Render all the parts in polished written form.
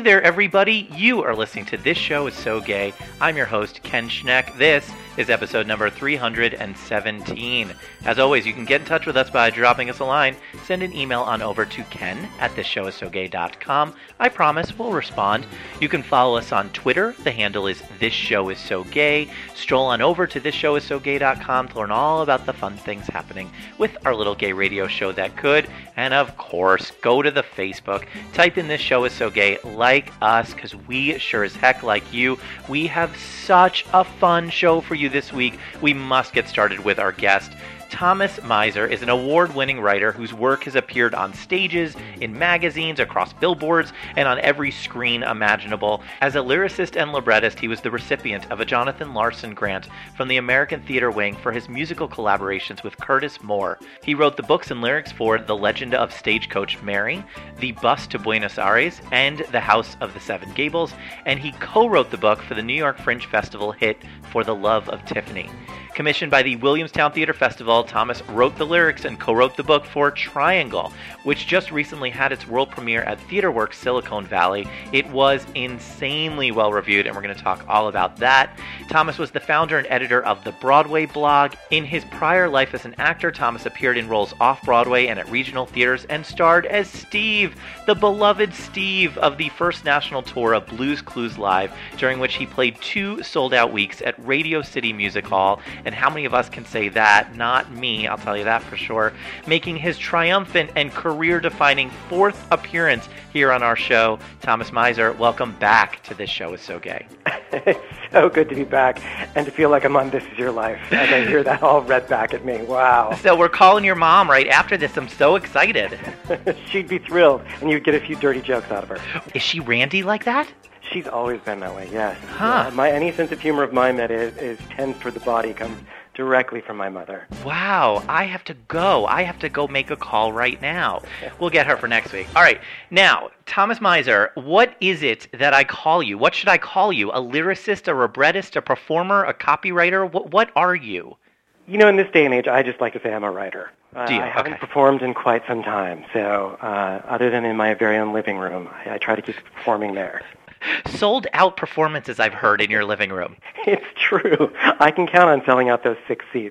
there, everybody. You are listening to This Show Is So Gay. I'm your host, Ken Schneck. This is episode number 317. As always, you can get in touch with us by dropping us a line. Send an email on over to ken@thisshowissogay.com. I promise we'll respond. You can follow us on Twitter. The handle is This Show Is So Gay. Stroll on over to thisshowissogay.com to learn all about the fun things happening with our little gay radio show that could. And of course, go to the Facebook. Type in This Show Is So Gay. Like us, because we sure as heck like you. We have such a fun show for you this week. We must get started with our guest. Thomas Miser is an award-winning writer whose work has appeared on stages, in magazines, across billboards, and on every screen imaginable. As a lyricist and librettist, he was the recipient of a Jonathan Larson grant from the American Theater Wing for his musical collaborations with Curtis Moore. He wrote the books and lyrics for The Legend of Stagecoach Mary, The Bus to Buenos Aires, and The House of the Seven Gables, and he co-wrote the book for the New York Fringe Festival hit For the Love of Tiffany. Commissioned by the Williamstown Theater Festival, Thomas wrote the lyrics and co-wrote the book for Triangle, which just recently had its world premiere at TheaterWorks Silicon Valley. It was insanely well-reviewed, and we're going to talk all about that. Thomas was the founder and editor of the Broadway blog. In his prior life as an actor, Thomas appeared in roles off-Broadway and at regional theaters and starred as Steve, the beloved Steve of the first national tour of Blues Clues Live, during which he played 2 sold-out weeks at Radio City Music Hall. And how many of us can say that? Not me, I'll tell you that for sure. Making his triumphant and career-defining 4th appearance here on our show. Thomas Miser, welcome back to This Show Is So Gay. It's so good to be back and to feel like I'm on This Is Your Life. And I hear that all read back at me. Wow. So we're calling your mom right after this. I'm so excited. She'd be thrilled, and you'd get a few dirty jokes out of her. Is she randy like that? She's always been that way, yes. Huh. Any sense of humor of mine that is tends toward the body comes directly from my mother. Wow, I have to go. I have to go make a call right now. We'll get her for next week. All right. Now, Thomas Miser, what is it that I call you? What should I call you? A lyricist, a librettist, a performer, a copywriter? What are you? You know, in this day and age, I just like to say I'm a writer. Do you? I haven't performed in quite some time, so other than in my very own living room, I try to keep performing there. Sold-out performances, I've heard, in your living room. It's true. I can count on selling out those 6 seats.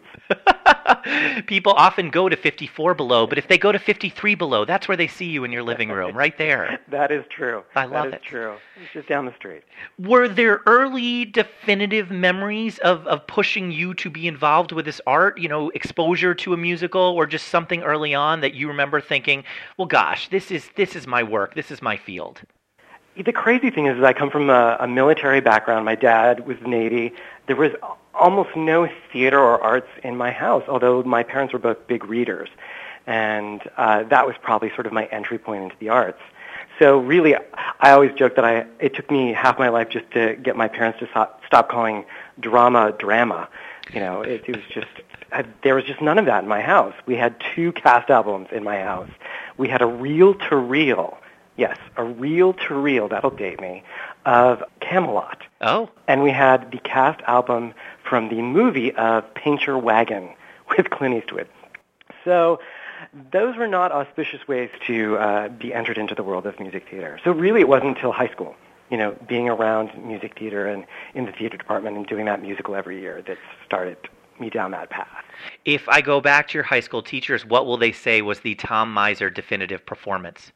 People often go to 54 below, but if they go to 53 below, that's where they see you in your living room, right there. That is true. I love it. That is true. It's just down the street. Were there early definitive memories of pushing you to be involved with this art, you know, exposure to a musical, or just something early on that you remember thinking, well, gosh, this is my work, this is my field? The crazy thing is I come from a military background. My dad was Navy. There was almost no theater or arts in my house, although my parents were both big readers. And that was probably sort of my entry point into the arts. So really, I always joke that it took me half my life just to get my parents to stop calling drama. You know, it was just, there was just none of that in my house. We had 2 cast albums in my house. We had a reel-to-reel, yes, a reel-to-reel, that'll date me, of Camelot. Oh. And we had the cast album from the movie of Paint Your Wagon with Clint Eastwood. So those were not auspicious ways to be entered into the world of music theater. So really it wasn't until high school, you know, being around music theater and in the theater department and doing that musical every year that started me down that path. If I go back to your high school teachers, what will they say was the Tom Miser definitive performance?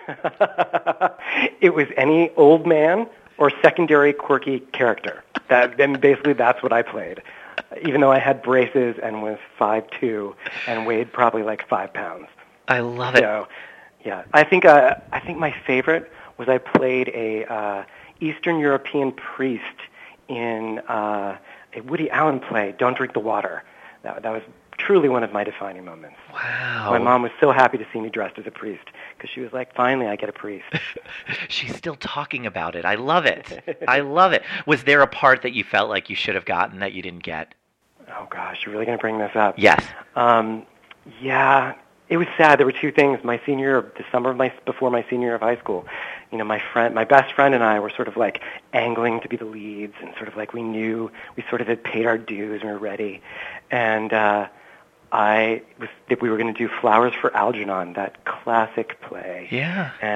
It was any old man or secondary quirky character. Then basically that's what I played, even though I had braces and was 5'2" and weighed probably like 5 pounds. I love it. So, yeah, I think my favorite was I played a Eastern European priest in a Woody Allen play, Don't Drink the Water. That was truly one of my defining moments. Wow. My mom was so happy to see me dressed as a priest because she was like, finally, I get a priest. She's still talking about it. I love it. I love it. Was there a part that you felt like you should have gotten that you didn't get? Oh, gosh, you're really going to bring this up? Yes. Yeah, it was sad. There were 2 things. My senior year, the summer before my senior year of high school, you know, my best friend and I were sort of like angling to be the leads, and sort of like we knew we sort of had paid our dues and we were ready. And we were going to do Flowers for Algernon, that classic play. Yeah. And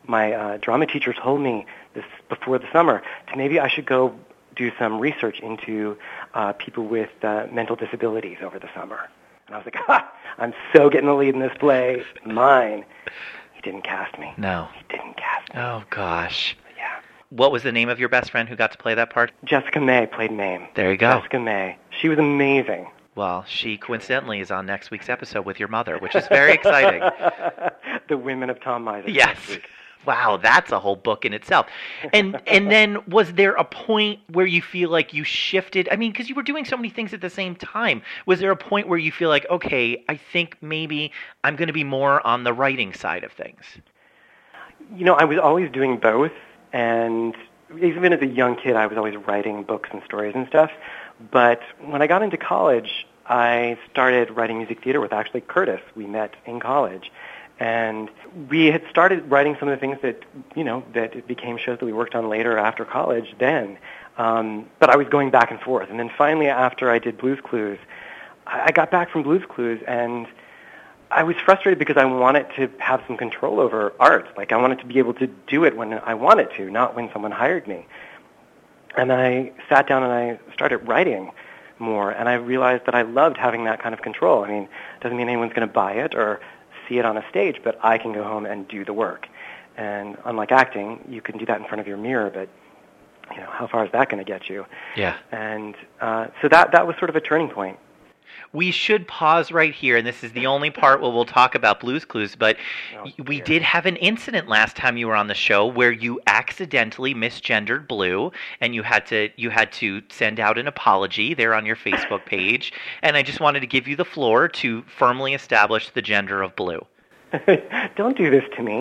my drama teacher told me this before the summer maybe I should go do some research into people with mental disabilities over the summer. And I was like, I'm so getting the lead in this play. Mine. He didn't cast me. No. He didn't cast me. Oh, gosh. Yeah. What was the name of your best friend who got to play that part? Jessica May played Mame. There you go. Jessica May. She was amazing. Well, she coincidentally is on next week's episode with your mother, which is very exciting. The Women of Tom Mizek. Yes. Wow, that's a whole book in itself. And then was there a point where you feel like you shifted? I mean, because you were doing so many things at the same time. Was there a point where you feel like, okay, I think maybe I'm going to be more on the writing side of things? You know, I was always doing both, and even as a young kid, I was always writing books and stories and stuff. But when I got into college, I started writing music theater with actually Curtis. We met in college. And we had started writing some of the things that, you know, that became shows that we worked on later after college then. But I was going back and forth. And then finally, after I did Blue's Clues, I got back from Blue's Clues, and I was frustrated because I wanted to have some control over art. Like, I wanted to be able to do it when I wanted to, not when someone hired me. And I sat down and I started writing more, and I realized that I loved having that kind of control. I mean, it doesn't mean anyone's going to buy it or see it on a stage, but I can go home and do the work. And unlike acting, you can do that in front of your mirror, but you know, how far is that going to get you? Yeah. And so that was sort of a turning point. We should pause right here, and this is the only part where we'll talk about Blue's Clues, but we did have an incident last time you were on the show where you accidentally misgendered Blue, and you had to send out an apology there on your Facebook page, and I just wanted to give you the floor to firmly establish the gender of Blue. Don't do this to me.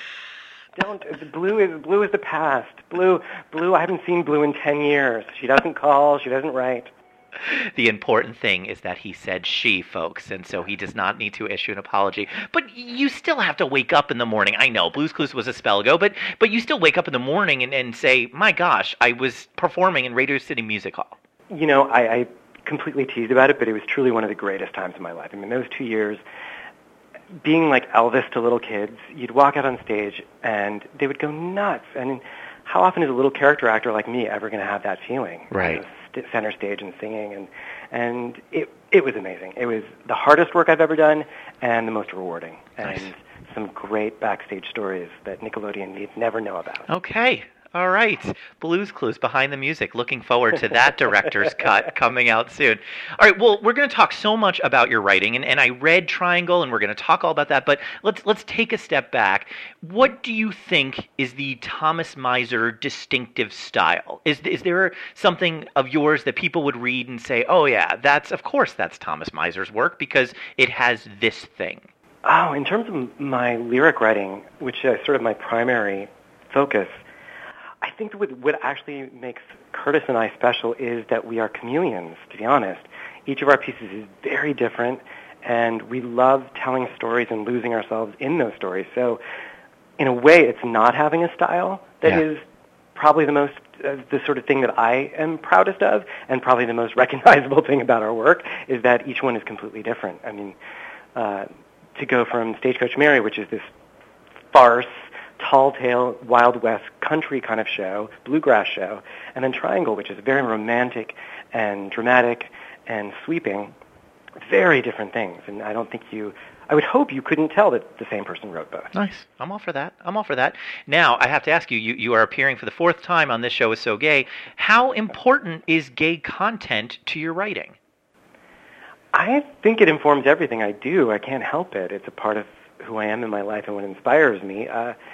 Don't. Blue is the past. Blue. I haven't seen Blue in 10 years. She doesn't call. She doesn't write. The important thing is that he said she, folks, and so he does not need to issue an apology. But you still have to wake up in the morning. I know, Blue's Clues was a spell ago, but you still wake up in the morning and say, my gosh, I was performing in Radio City Music Hall. You know, I completely teased about it, but it was truly one of the greatest times of my life. I mean, those 2 years, being like Elvis to little kids, you'd walk out on stage and they would go nuts. And how often is a little character actor like me ever going to have that feeling? Right. You know, center stage and singing, and it was amazing. It was the hardest work I've ever done and the most rewarding. Nice. And some great backstage stories that Nickelodeon needs never know about. Okay. All right. Blue's Clues, Behind the Music. Looking forward to that director's cut coming out soon. All right. Well, we're going to talk so much about your writing, and I read Triangle, and we're going to talk all about that. But let's take a step back. What do you think is the Thomas Mizer distinctive style? Is there something of yours that people would read and say, oh, yeah, that's Thomas Mizer's work because it has this thing? Oh, in terms of my lyric writing, which is sort of my primary focus, I think what actually makes Curtis and I special is that we are chameleons, to be honest. Each of our pieces is very different, and we love telling stories and losing ourselves in those stories. So in a way, it's not having a style that is probably the most, the sort of thing that I am proudest of, and probably the most recognizable thing about our work is that each one is completely different. I mean, to go from Stagecoach Mary, which is this farce, tall tale, Wild West country kind of show, bluegrass show, and then Triangle, which is very romantic and dramatic and sweeping, very different things. And I would hope you couldn't tell that the same person wrote both. Nice. I'm all for that. Now, I have to ask you, you are appearing for the 4th time on This Show Is So Gay. How important is gay content to your writing? I think it informs everything I do. I can't help it. It's a part of who I am in my life and what inspires me.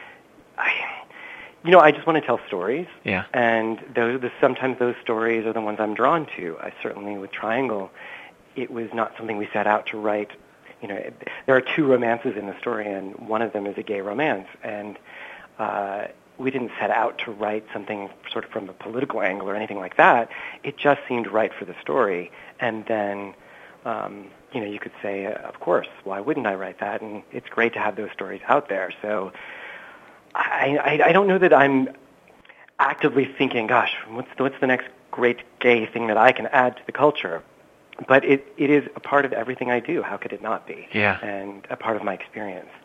I just want to tell stories. Yeah. And sometimes those stories are the ones I'm drawn to. Certainly with Triangle, it was not something we set out to write. You know, there are 2 romances in the story, and one of them is a gay romance. And we didn't set out to write something sort of from a political angle or anything like that. It just seemed right for the story. And then, you could say, of course, why wouldn't I write that? And it's great to have those stories out there. So I don't know that I'm actively thinking, gosh, what's the next great gay thing that I can add to the culture? But it is a part of everything I do. How could it not be? Yeah. And a part of my experience.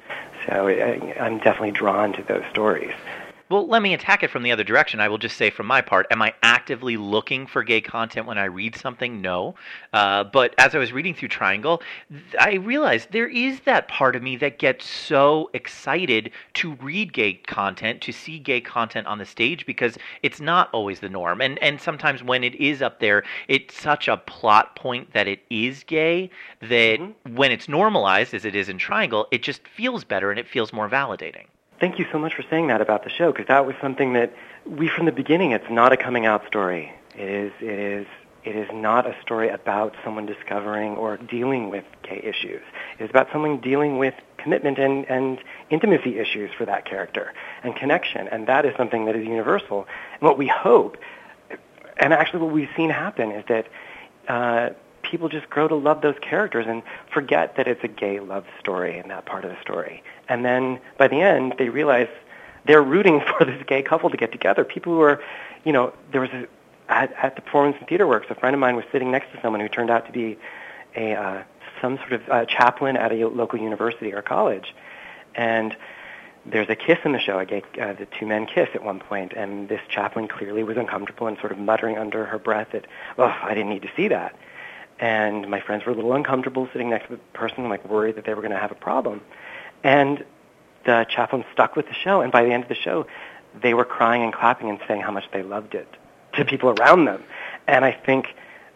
So I'm definitely drawn to those stories. Well, let me attack it from the other direction. I will just say from my part, am I actively looking for gay content when I read something? No. But as I was reading through Triangle, I realized there is that part of me that gets so excited to read gay content, to see gay content on the stage, because it's not always the norm. And sometimes when it is up there, it's such a plot point that it is gay that when it's normalized, as it is in Triangle, it just feels better and it feels more validating. Thank you so much for saying that about the show, because that was something that from the beginning, it's not a coming out story. It is not a story about someone discovering or dealing with gay issues. It is about someone dealing with commitment and intimacy issues for that character and connection, and that is something that is universal. And what we hope, and actually what we've seen happen, is that people just grow to love those characters and forget that it's a gay love story in that part of the story. And then by the end, they realize they're rooting for this gay couple to get together. People who are, there was at the Performance and Theater Works, a friend of mine was sitting next to someone who turned out to be some sort of chaplain at a local university or college. And there's a kiss in the show, the two men kiss at one point, and this chaplain clearly was uncomfortable and sort of muttering under her breath that, oh, I didn't need to see that. And my friends were a little uncomfortable sitting next to the person, like worried that they were going to have a problem. And the chaplain stuck with the show, and by the end of the show, they were crying and clapping and saying how much they loved it to people around them. And I think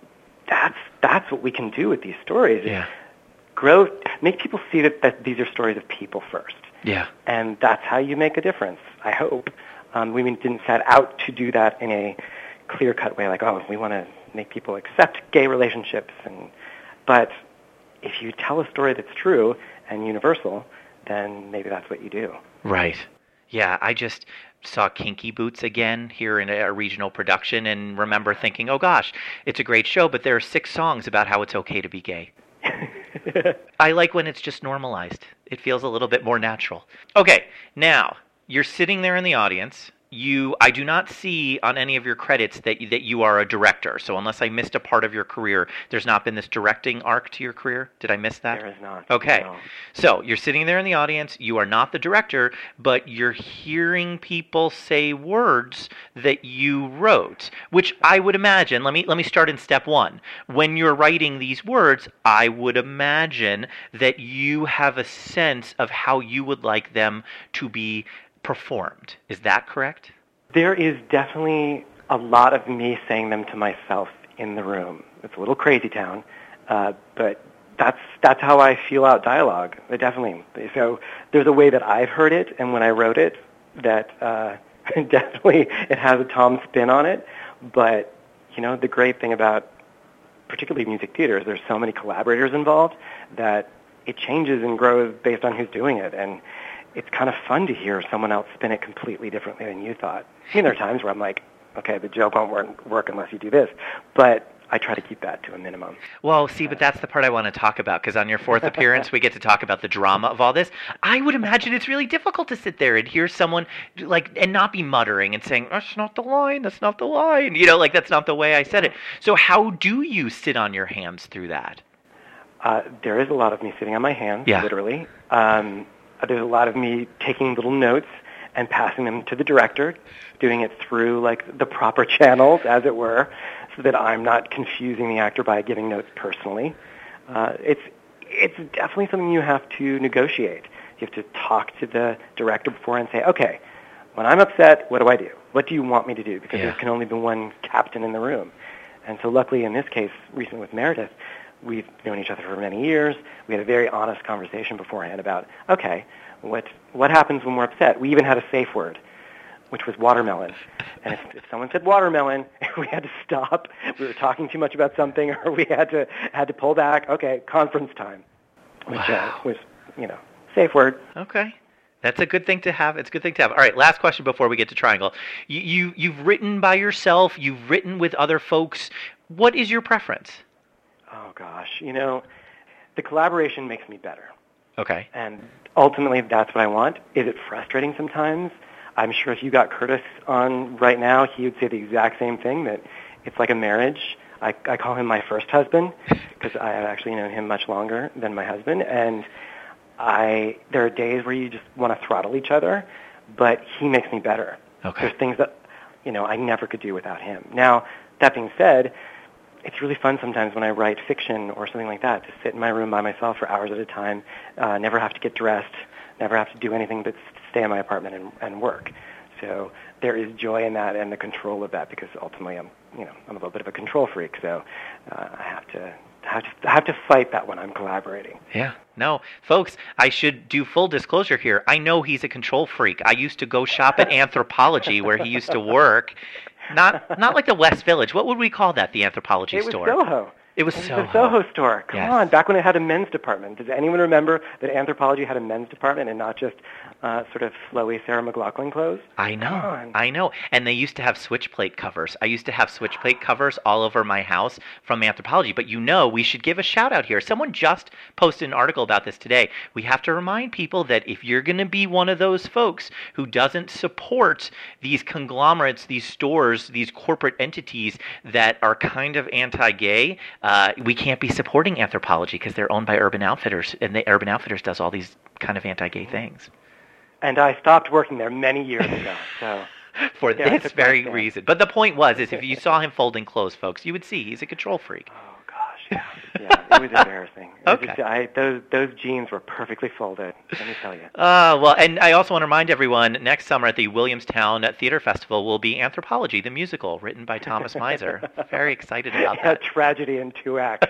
that's what we can do with these stories. Yeah. Make people see that these are stories of people first. Yeah. And that's how you make a difference, I hope. We didn't set out to do that in a clear-cut way, like, oh, we want to make people accept gay relationships. But if you tell a story that's true and universal, then maybe that's what you do. Right. Yeah, I just saw Kinky Boots again here in a regional production and remember thinking, oh gosh, it's a great show, but there are 6 songs about how it's okay to be gay. I like when it's just normalized. It feels a little bit more natural. Okay, now, you're sitting there in the audience. I do not see on any of your credits that you are a director. So unless I missed a part of your career, there's not been this directing arc to your career. Did I miss that? There is not. Okay. No. So you're sitting there in the audience. You are not the director, but you're hearing people say words that you wrote, which I would imagine. Let me start in step 1. When you're writing these words, I would imagine that you have a sense of how you would like them to be performed. Is that correct? There is definitely a lot of me saying them to myself in the room. It's a little crazy town, but that's how I feel out dialogue. Definitely. So there's a way that I've heard it, and when I wrote it, that definitely it has a Tom spin on it. But the great thing about particularly music theater is there's so many collaborators involved that it changes and grows based on who's doing it, and it's kind of fun to hear someone else spin it completely differently than you thought. There are times where I'm like, okay, the joke won't work unless you do this, but I try to keep that to a minimum. Well, see, but that's the part I want to talk about, because on your 4th appearance, we get to talk about the drama of all this. I would imagine it's really difficult to sit there and hear someone, and not be muttering and saying, that's not the line, that's not the line, that's not the way I said it. So how do you sit on your hands through that? There is a lot of me sitting on my hands, yeah. Literally. There's a lot of me taking little notes and passing them to the director, doing it through the proper channels, as it were, so that I'm not confusing the actor by giving notes personally. It's definitely something you have to negotiate. You have to talk to the director before and say, okay, when I'm upset, what do I do? What do you want me to do? Because there can only be one captain in the room. And so luckily in this case, recently with Meredith, we've known each other for many years. We had a very honest conversation beforehand about, okay, what happens when we're upset? We even had a safe word, which was watermelon. And if someone said watermelon, we had to stop. We were talking too much about something, or we had to pull back. Okay, conference time, which was, safe word. Okay. That's a good thing to have. It's a good thing to have. All right, last question before we get to Triangle. You've written by yourself. You've written with other folks. What is your preference? Oh, gosh. The collaboration makes me better. Okay. And ultimately, that's what I want. Is it frustrating sometimes? I'm sure if you got Curtis on right now, he would say the exact same thing, that it's like a marriage. I call him my first husband because I have actually known him much longer than my husband. And there are days where you just want to throttle each other, but he makes me better. Okay. There's things that, I never could do without him. Now, that being said, it's really fun sometimes when I write fiction or something like that to sit in my room by myself for hours at a time, never have to get dressed, never have to do anything but stay in my apartment and work. So there is joy in that and the control of that, because ultimately I'm a little bit of a control freak. So I have to fight that when I'm collaborating. Yeah. No, folks, I should do full disclosure here. I know he's a control freak. I used to go shop at Anthropologie where he used to work. Not like the West Village. What would we call that, the Anthropologie store? It was Soho. It was the Soho. Soho store. Come Yes. on, back when it had a men's department. Does anyone remember that Anthropologie had a men's department and not just sort of flowy Sarah McLachlan clothes? I know. Come on. I know. And they used to have switch plate covers. I used to have switch plate covers all over my house from Anthropologie. But we should give a shout out here. Someone just posted an article about this today. We have to remind people that if you're going to be one of those folks who doesn't support these conglomerates, these stores, these corporate entities that are kind of anti-gay, we can't be supporting Anthropologie because they're owned by Urban Outfitters, and the Urban Outfitters does all these kind of anti-gay things. And I stopped working there many years ago. So For this very reason. But the point is if you saw him folding clothes, folks, you would see he's a control freak. Oh gosh, yeah, it was embarrassing. Okay. Those jeans were perfectly folded. Let me tell you. Well, and I also want to remind everyone, next summer at the Williamstown Theater Festival will be Anthropologie, the musical, written by Thomas Miser. Very excited about that. Tragedy in 2 acts.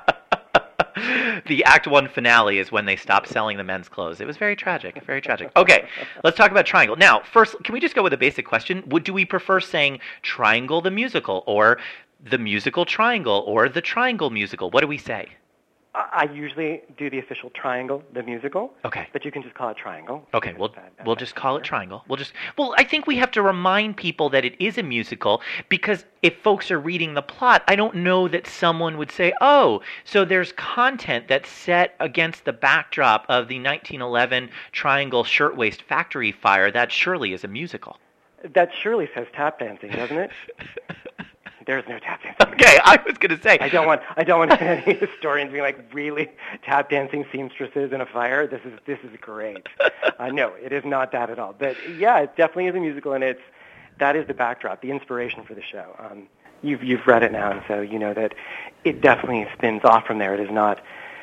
The Act 1 finale is when they stopped selling the men's clothes. It was very tragic, very tragic. Okay, let's talk about Triangle. Now, first, can we just go with a basic question? Do we prefer saying Triangle the musical, or the musical Triangle, or the Triangle musical? What do we say? I usually do the official Triangle, the musical. Okay. But you can just call it Triangle. Okay, we'll just call it Triangle. I think we have to remind people that it is a musical, because if folks are reading the plot, I don't know that someone would say, oh, so there's content that's set against the backdrop of the 1911 Triangle Shirtwaist Factory fire. That surely is a musical. That surely says tap dancing, doesn't it? There's no tap dancing. Okay, I was going to say. I don't want any historians being like, really, tap dancing seamstresses in a fire? This is great. No, it is not that at all. But yeah, it definitely is a musical, and that is the backdrop, the inspiration for the show. You've read it now, and so you know that it definitely spins off from there. It is not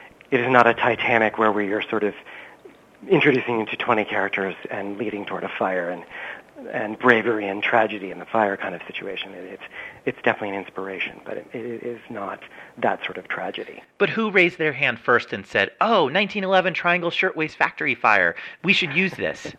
a Titanic where we are sort of introducing you to 20 characters and leading toward a fire and bravery and tragedy in the fire kind of situation. It's definitely an inspiration, but it is not that sort of tragedy. But who raised their hand first and said, oh, 1911 Triangle Shirtwaist Factory fire, we should use this?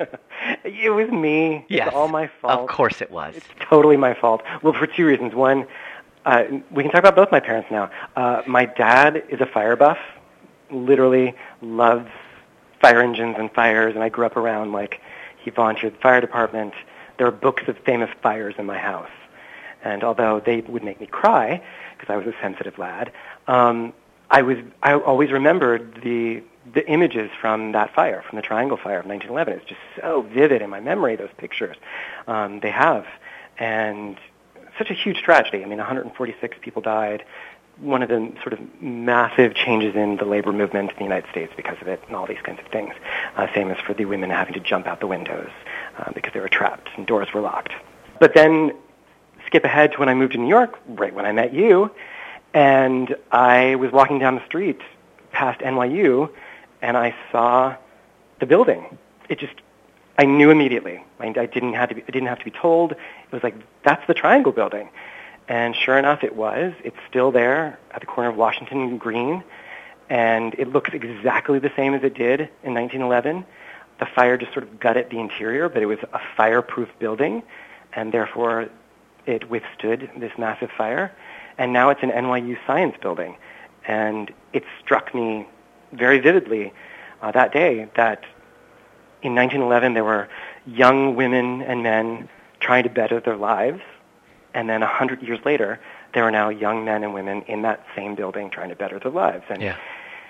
It was me. Yes. It's all my fault. Of course it was. It's totally my fault. Well, for 2 reasons. One, we can talk about both my parents now. My dad is a fire buff, literally loves fire engines and fires, and I grew up around, he volunteered at the fire department. There are books of famous fires in my house. And although they would make me cry, because I was a sensitive lad, I always remembered the images from that fire, from the Triangle Fire of 1911. It's just so vivid in my memory, those pictures they have. And such a huge tragedy. 146 people died. One of the sort of massive changes in the labor movement in the United States because of it, and all these kinds of things. Famous for the women having to jump out the windows because they were trapped and doors were locked. But then skip ahead to when I moved to New York, right when I met you, and I was walking down the street past NYU, and I saw the building. I knew immediately. I didn't have to be told. It was like, that's the Triangle building. And sure enough, it was. It's still there at the corner of Washington and Green, and it looks exactly the same as it did in 1911. The fire just sort of gutted the interior, but it was a fireproof building, and therefore it withstood this massive fire. And now it's an NYU science building. And it struck me very vividly that day that in 1911 there were young women and men trying to better their lives. And then 100 years later, there are now young men and women in that same building trying to better their lives. And yeah.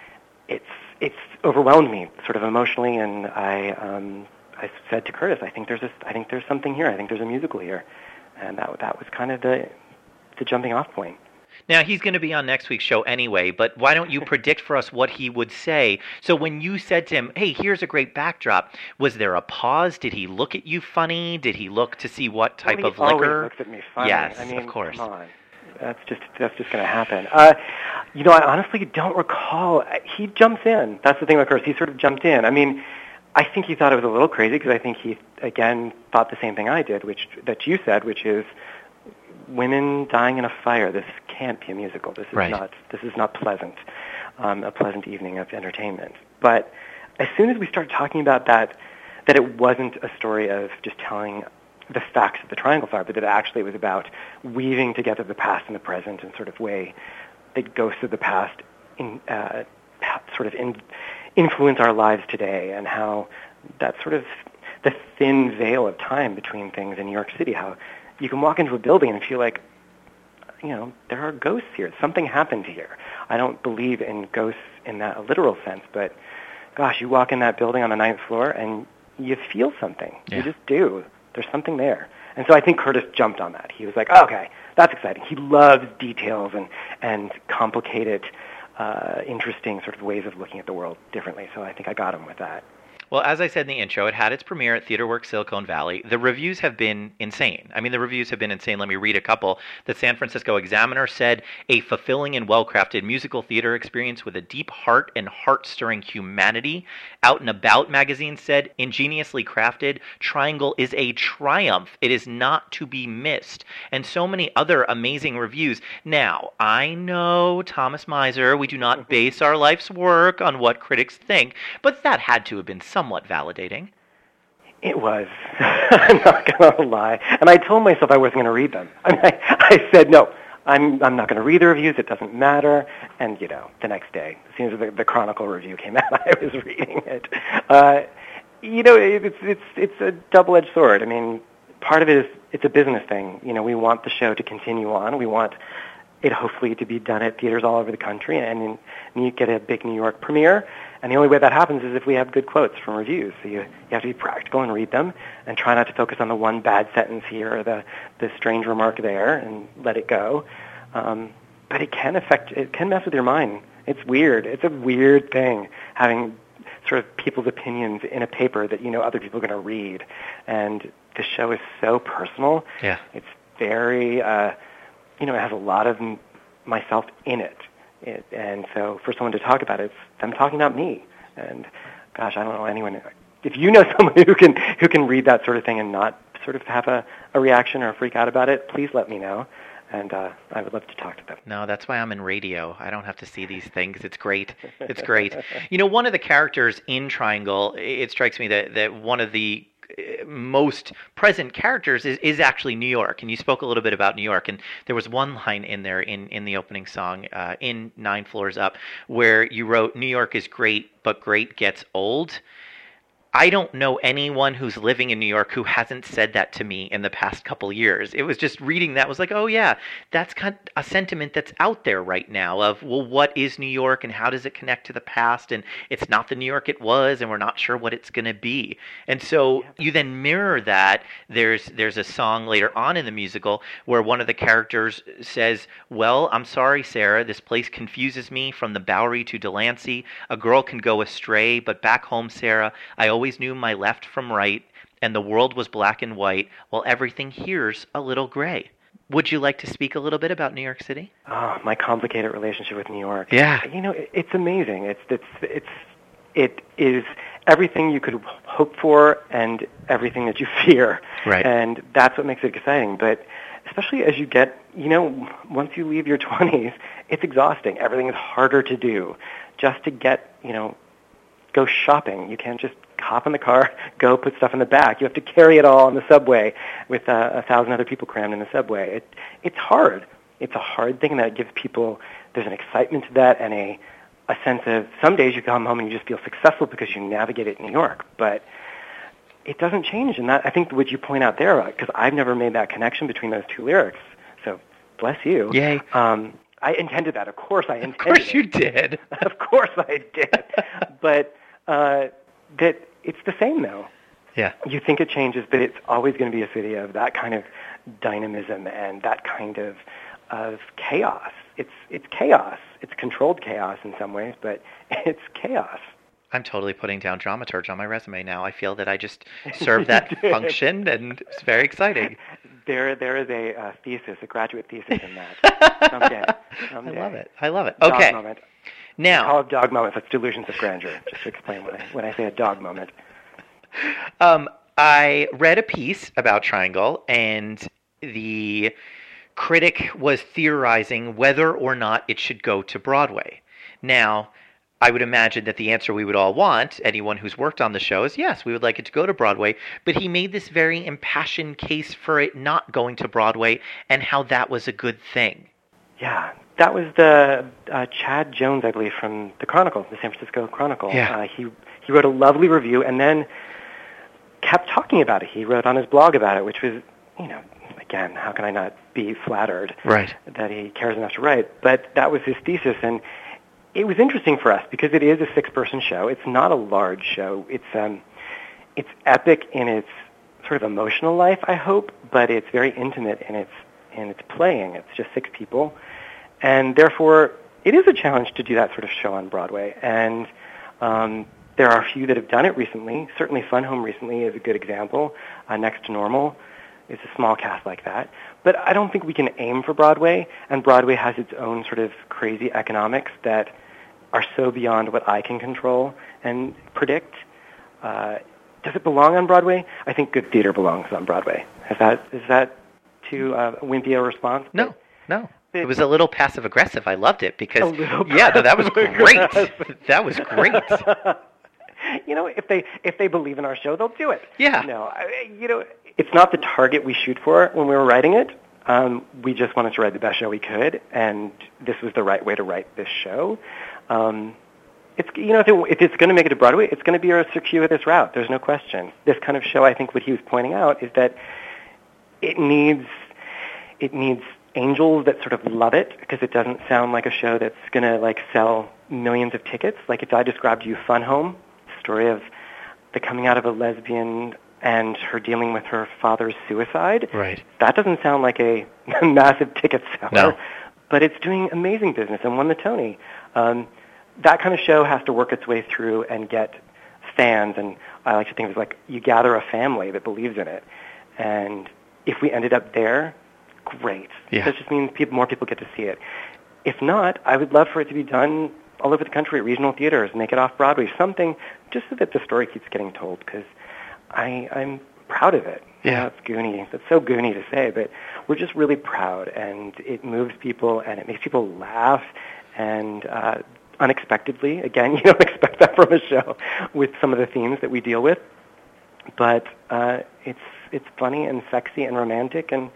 It's overwhelmed me sort of emotionally, and I said to Curtis, I think there's something here. I think there's a musical here. And that was kind of the jumping off point. Now, he's going to be on next week's show anyway, but why don't you predict for us what he would say? So when you said to him, hey, here's a great backdrop, was there a pause? Did he look at you funny? Did he look to see what type of liquor? He always looks at me funny. Yes, I mean, of course. Come on. That's just going to happen. I honestly don't recall. He jumps in. That's the thing with Curtis. He sort of jumped in. I mean, I think he thought it was a little crazy because I think he, again, thought the same thing I did, that you said, which is women dying in a fire. This can't be a musical. This is not pleasant, a pleasant evening of entertainment. But as soon as we started talking about that it wasn't a story of just telling the facts of the Triangle Fire, but that actually it was about weaving together the past and the present in sort of way that ghosts of the past influence our lives today, and how that sort of the thin veil of time between things in New York City, how you can walk into a building and feel like, there are ghosts here. Something happened here. I don't believe in ghosts in that literal sense, but gosh, you walk in that building on the 9th floor and you feel something. Yeah. You just do. There's something there. And so I think Curtis jumped on that. He was like, okay, that's exciting. He loves details and complicated, interesting sort of ways of looking at the world differently. So I think I got him with that. Well, as I said in the intro, it had its premiere at TheaterWorks Silicon Valley. The reviews have been insane. I mean, the reviews have been insane. Let me read a couple. The San Francisco Examiner said, a fulfilling and well-crafted musical theater experience with a deep heart and heart-stirring humanity. Out and About magazine said, ingeniously crafted, Triangle is a triumph. It is not to be missed. And so many other amazing reviews. Now, I know, Thomas Miser, we do not base our life's work on what critics think, but that had to have been somewhat validating. It was. I'm not going to lie. And I told myself I wasn't going to read them. I mean, I said, no, I'm not going to read the reviews. It doesn't matter. And, the next day, as soon as the Chronicle review came out, I was reading it. It's a double-edged sword. I mean, part of it is it's a business thing. We want the show to continue on. We want it hopefully to be done at theaters all over the country, and you get a big New York premiere. And the only way that happens is if we have good quotes from reviews. So you have to be practical and read them, and try not to focus on the one bad sentence here or the strange remark there, and let it go. But it can mess with your mind. It's weird. It's a weird thing having sort of people's opinions in a paper that other people are going to read. And the show is so personal. Yeah. It's very, it has a lot of myself in it. And so for someone to talk about it, it's them talking about me. And gosh, I don't know anyone. If you know someone who can read that sort of thing and not sort of have a reaction or freak out about it, please let me know. And I would love to talk to them. No, that's why I'm in radio. I don't have to see these things. It's great. It's great. One of the characters in Triangle, it strikes me that one of the most present characters is actually New York, and you spoke a little bit about New York, and there was one line in there in the opening song in 9 Floors Up where you wrote, New York is great, but great gets old. I don't know anyone who's living in New York who hasn't said that to me in the past couple years. It was just reading that was like, oh yeah, that's kind of a sentiment that's out there right now of, well, what is New York and how does it connect to the past? And it's not the New York it was, and we're not sure what it's going to be. And so you then mirror that. There's a song later on in the musical where one of the characters says, well, I'm sorry, Sarah, this place confuses me from the Bowery to Delancey. A girl can go astray, but back home, Sarah, I always knew my left from right, and the world was black and white, while everything here's a little gray. Would you like to speak a little bit about New York City? Oh, my complicated relationship with New York. Yeah. It's amazing. It is everything you could hope for and everything that you fear. Right. And that's what makes it exciting. But especially as you get, once you leave your 20s, it's exhausting. Everything is harder to do. Just to get, go shopping. You can't just hop in the car, go put stuff in the back. You have to carry it all on the subway with 1,000 other people crammed in the subway. It's hard. It's a hard thing that gives people, there's an excitement to that and a sense of, some days you come home and you just feel successful because you navigate it in New York. But it doesn't change. And that, I think what you point out there, because I've never made that connection between those two lyrics. So bless you. Yay. I intended that. Of course I intended it. Of course you did. Of course I did. But that it's the same now. Yeah. You think it changes, but it's always going to be a city of that kind of dynamism and that kind of chaos. It's chaos. It's controlled chaos in some ways, but it's chaos. I'm totally putting down dramaturge on my resume now. I feel that I just served that function, and it's very exciting. There is a thesis, a graduate thesis in that. Someday. I love it. Okay. Dog moment. Now, I call it dog moments. That's delusions of grandeur. Just to explain when I say a dog moment. I read a piece about Triangle, and the critic was theorizing whether or not it should go to Broadway. Now, I would imagine that the answer we would all want, anyone who's worked on the show, is yes, we would like it to go to Broadway, but he made this very impassioned case for it not going to Broadway and how that was a good thing. Yeah, that was the Chad Jones, I believe, from the Chronicle, the San Francisco Chronicle. Yeah. He wrote a lovely review and then kept talking about it. He wrote on his blog about it, which was, again, how can I not be flattered that he cares enough to write? But that was his thesis, and it was interesting for us because it is a 6-person show. It's not a large show. It's epic in its sort of emotional life, I hope, but it's very intimate in its playing. It's just 6 people, and therefore it is a challenge to do that sort of show on Broadway. And there are a few that have done it recently. Certainly Fun Home recently is a good example. Next to Normal is a small cast like that. But I don't think we can aim for Broadway, and Broadway has its own sort of crazy economics that are so beyond what I can control and predict. Does it belong on Broadway? I think good theater belongs on Broadway. Is that too wimpy a response? No. It was a little passive-aggressive. I loved it because, that was great. That was great. If they believe in our show, they'll do it. Yeah. No, it's not the target we shoot for when we were writing it. We just wanted to write the best show we could, and this was the right way to write this show. If it's going to make it to Broadway, it's going to be a circuitous route. There's no question. This kind of show, I think, what he was pointing out is that it needs angels that sort of love it, because it doesn't sound like a show that's going to sell millions of tickets. Like if I described to you Fun Home, story of the coming out of a lesbian and her dealing with her father's suicide. Right. That doesn't sound like a massive ticket seller. No. But it's doing amazing business and won the Tony. That kind of show has to work its way through and get fans, and I like to think of it like you gather a family that believes in it. And if we ended up there, great. Yeah. That just means more people get to see it. If not, I would love for it to be done all over the country at regional theaters, make it off Broadway, something just so that the story keeps getting told, because I'm proud of it. Yeah. It's goony. That's so goony to say, but we're just really proud, and it moves people, and it makes people laugh, and unexpectedly, again, you don't expect that from a show with some of the themes that we deal with, but it's funny and sexy and romantic, and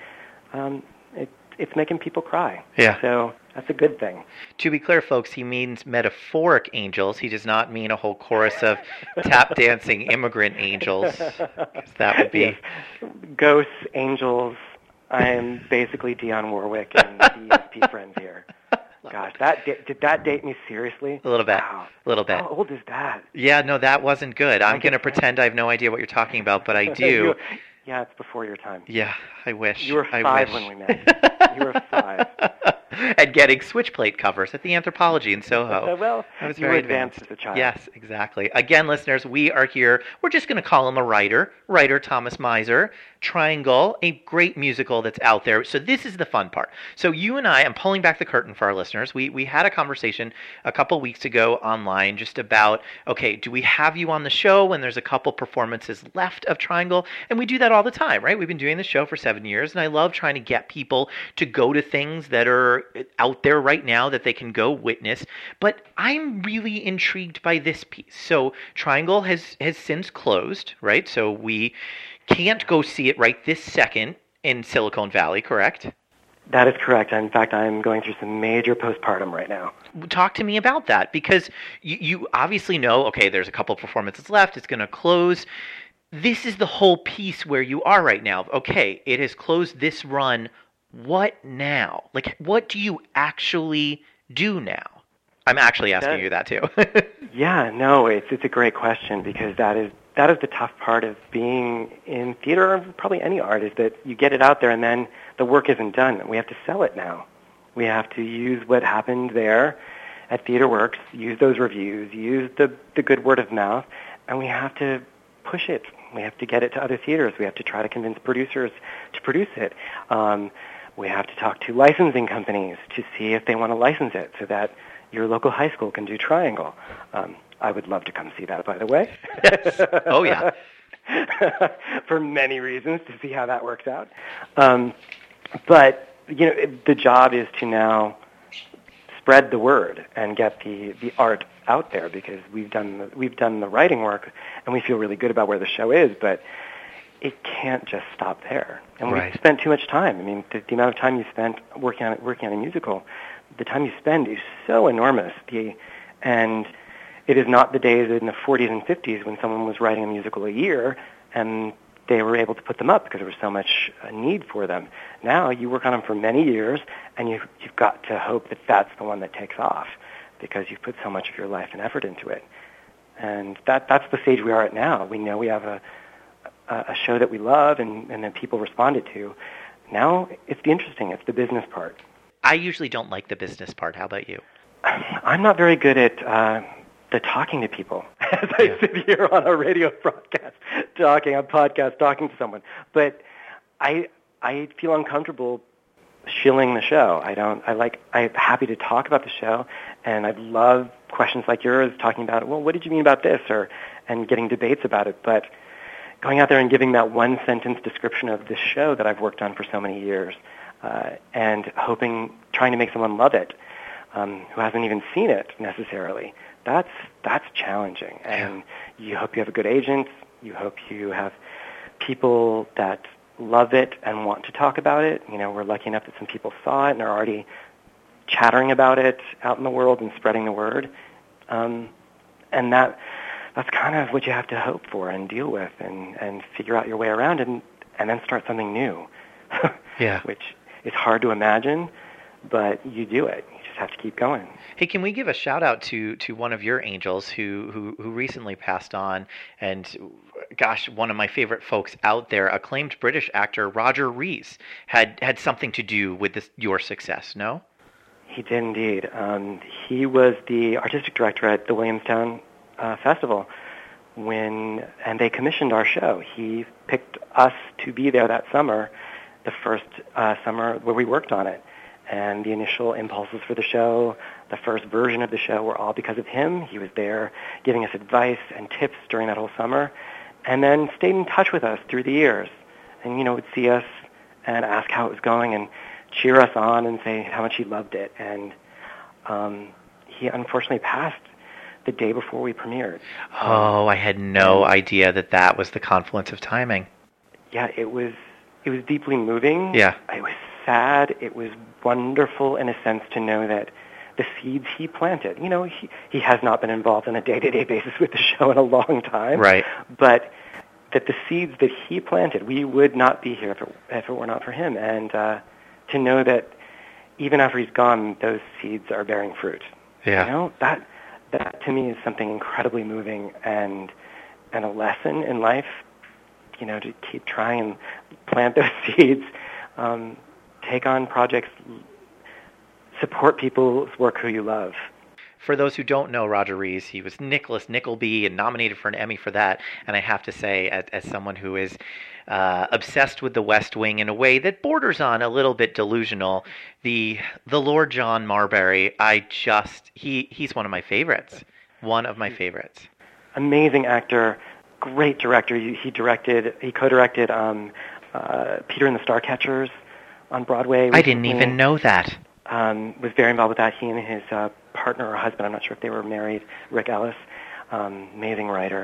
it's making people cry. Yeah. So that's a good thing. To be clear, folks, he means metaphoric angels. He does not mean a whole chorus of tap-dancing immigrant angels. 'Cause that would be... Yes. Ghosts, angels. I am basically Dionne Warwick and the ESP friends here. Gosh, did that date me seriously? A little bit. Wow. A little bit. How old is that? Yeah, no, that wasn't good. I'm going to pretend I have no idea what you're talking about, but I do. Yeah, it's before your time. Yeah, I wish. You were 5 when we met. You were 5. And getting switchplate covers at the Anthropology in Soho. Well, I was you very were advanced as a child. Yes, exactly. Again, listeners, we are here. We're just going to call him a writer Thomas Miser. Triangle, a great musical that's out there. So this is the fun part. So you and I'm pulling back the curtain for our listeners. We had a conversation a couple weeks ago online just about, okay, do we have you on the show when there's a couple performances left of Triangle? And we do that all the time, right? We've been doing this show for 7 years, and I love trying to get people to go to things that are out there right now that they can go witness. But I'm really intrigued by this piece. So Triangle has since closed, right? So we can't go see it right this second in Silicon Valley, correct? That is correct. In fact, I'm going through some major postpartum right now. Talk to me about that, because you obviously know, okay, there's a couple of performances left, it's going to close. This is the whole piece where you are right now. Okay, it has closed this run. What now? Like, what do you actually do now? I'm actually asking you that too. Yeah, no, it's a great question, because that is the tough part of being in theater, or probably any art, is that you get it out there and then the work isn't done. We have to sell it now. We have to use what happened there at TheaterWorks, use those reviews, use the good word of mouth, and we have to push it. We have to get it to other theaters. We have to try to convince producers to produce it. We have to talk to licensing companies to see if they want to license it so that your local high school can do Triangle. I would love to come see that, by the way. Oh, yeah. For many reasons, to see how that works out. But, the job is to now spread the word and get the art out there, because we've done the writing work and we feel really good about where the show is, but it can't just stop there. And Right. we've spent too much time. I mean, the amount of time you spent working on a musical, the time you spend is so enormous. And it is not the days in the 40s and 50s when someone was writing a musical a year and they were able to put them up because there was so much need for them. Now you work on them for many years, and you've got to hope that that's the one that takes off, because you've put so much of your life and effort into it. And that's the stage we are at now. We know we have a show that we love and that people responded to. Now it's it's the business part. I usually don't like the business part. How about you? I'm not very good at the talking to people as I sit here on a radio broadcast, talking to someone. But I feel uncomfortable shilling the show. I'm happy to talk about the show, and I love questions like yours, talking about, well, what did you mean about this, and getting debates about it. But going out there and giving that one sentence description of this show that I've worked on for so many years, and trying to make someone love it, who hasn't even seen it necessarily, that's challenging. And you hope you have a good agent. You hope you have people that love it and want to talk about it. We're lucky enough that some people saw it and are already chattering about it out in the world and spreading the word. And that's kind of what you have to hope for and deal with and figure out your way around and then start something new. Yeah. Which is hard to imagine, but you do it. You just have to keep going. Hey, can we give a shout out to one of your angels who recently passed on, and gosh, one of my favorite folks out there, acclaimed British actor Roger Rees, had something to do with your success, no? He did indeed. He was the artistic director at the Williamstown Festival and they commissioned our show. He picked us to be there that summer, the first summer where we worked on it. And the initial impulses for the show, the first version of the show, were all because of him. He was there giving us advice and tips during that whole summer, and then stayed in touch with us through the years. And, would see us and ask how it was going and cheer us on and say how much he loved it. And he unfortunately passed the day before we premiered. I had no idea that was the confluence of timing. Yeah, it was deeply moving. Yeah. It was sad. It was wonderful in a sense to know that the seeds he planted, he has not been involved on a day-to-day basis with the show in a long time. Right. But that the seeds that he planted, we would not be here if it were not for him. And to know that even after he's gone, those seeds are bearing fruit. Yeah. That to me is something incredibly moving and a lesson in life, to keep trying and plant those seeds, take on projects, support people's work who you love. For those who don't know Roger Rees, he was Nicholas Nickleby and nominated for an Emmy for that. And I have to say, as someone who is obsessed with The West Wing in a way that borders on a little bit delusional, the Lord John Marbury, he's one of my favorites. One of my favorites. Amazing actor, great director. He co-directed Peter and the Starcatchers on Broadway. I didn't even know that. Was very involved with that. He and his partner or husband, I'm not sure if they were married, Rick Ellis, amazing writer.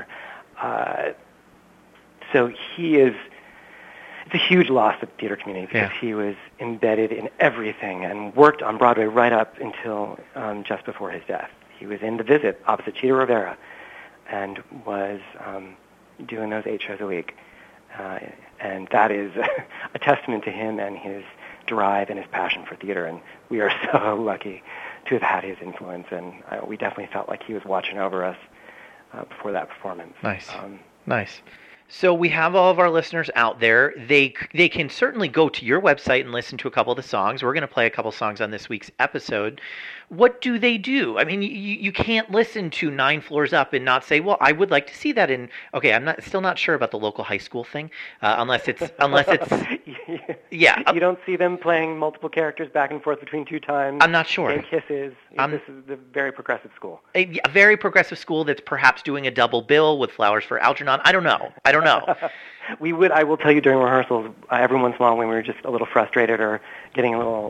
So it's a huge loss to the theater community because he was embedded in everything and worked on Broadway right up until just before his death. He was in The Visit opposite Chita Rivera and was doing those 8 shows a week. And that is a testament to him and his drive and his passion for theater, and we are so lucky to have had his influence, and we definitely felt like he was watching over us before that performance. Nice. Nice. So we have all of our listeners out there. They can certainly go to your website and listen to a couple of the songs. We're going to play a couple songs on this week's episode. What do they do? I mean, you can't listen to Nine Floors Up and not say, well, I would like to see that in. Okay, I'm still not sure about the local high school thing, unless it's yeah. You don't see them playing multiple characters back and forth between two times. I'm not sure. And kisses. This is a very progressive school. A very progressive school that's perhaps doing a double bill with Flowers for Algernon. I don't know. I will tell you, during rehearsals, every once in a while when we were just a little frustrated or getting a little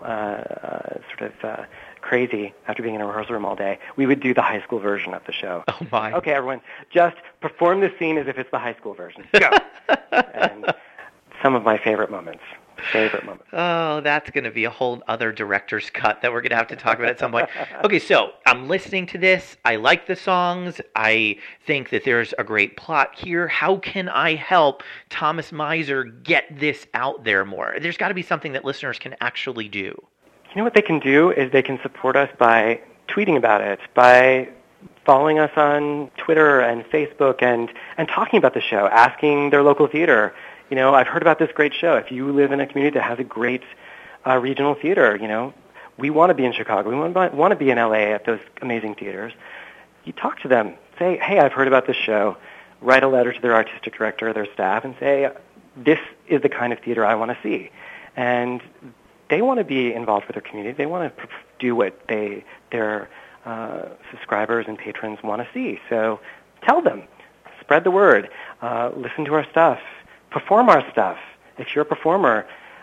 crazy after being in a rehearsal room all day, we would do the high school version of the show. Oh, my. Okay, everyone, just perform this scene as if it's the high school version. Go! And some of my favorite moments. Oh, that's going to be a whole other director's cut that we're going to have to talk about at some point. Okay, so I'm listening to this. I like the songs. I think that there's a great plot here. How can I help Thomas Miser get this out there more? There's got to be something that listeners can actually do. You know what they can do is they can support us by tweeting about it, by following us on Twitter and Facebook and talking about the show, asking their local theater, you know, I've heard about this great show. If you live in a community that has a great regional theater, you know, we want to be in Chicago. We want to be in LA at those amazing theaters. You talk to them. Say, hey, I've heard about this show. Write a letter to their artistic director or their staff and say, this is the kind of theater I want to see. And they want to be involved with their community. They want to do what their subscribers and patrons want to see. So tell them. Spread the word. Listen to our stuff. Perform our stuff. If you're a performer,